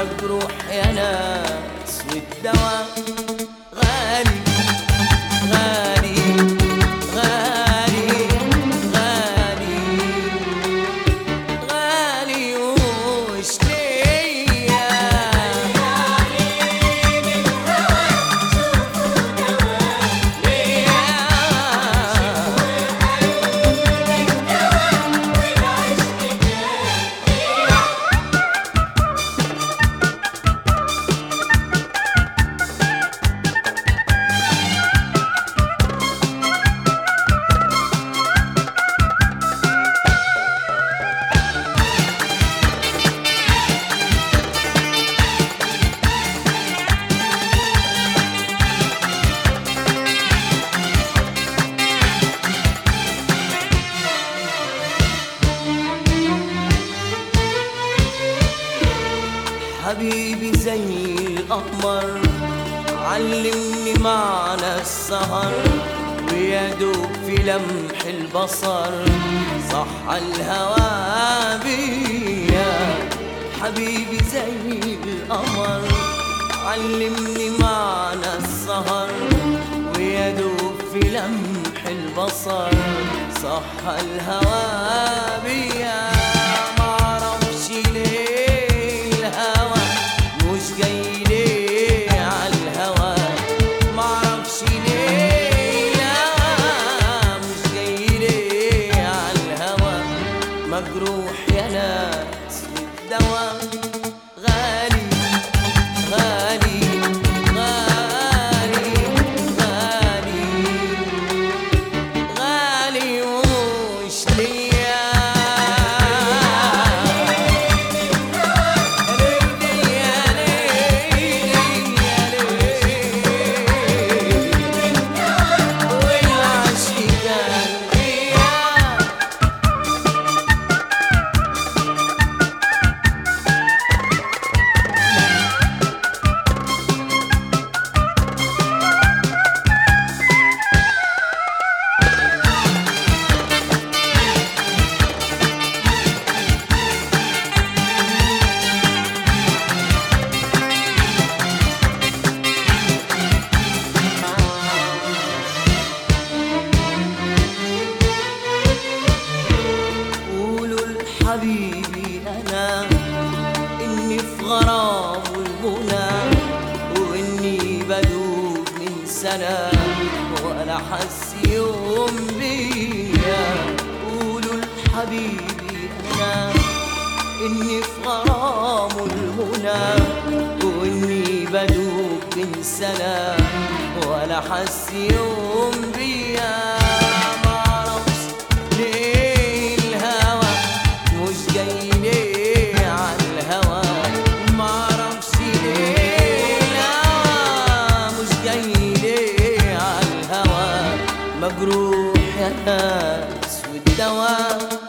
مجروح يا ناس والدوا غالي غالي غالي غالي غالي وش ليا حبيبي زي القمر علمني معنى السهر ويا دوب في لمح البصر صح الهوى بيا. حبيبي زي القمر علمني معنى السهر ويا دوب في لمح البصر صح الهوى بيا. معرفش ليه جاي ليه عالهوى معرفش ليه لا مش جاي ليه عالهوى مجروح يا ناس والدوا غالي غالي غالي غالي غالي وش ليا حبيبي أنا إني في غرام والمنى وإني بدوب من سنة وأنا حس يوم بيا. قولوا لحبيبي أنا إني في غرام والمنى وإني بدوب من سنة وأنا حس يوم بيا. معرفش ليه جاي ليه عالهوى معرفش ليه لا مش جاي ليه عالهوى مجروح يا ناس والدوا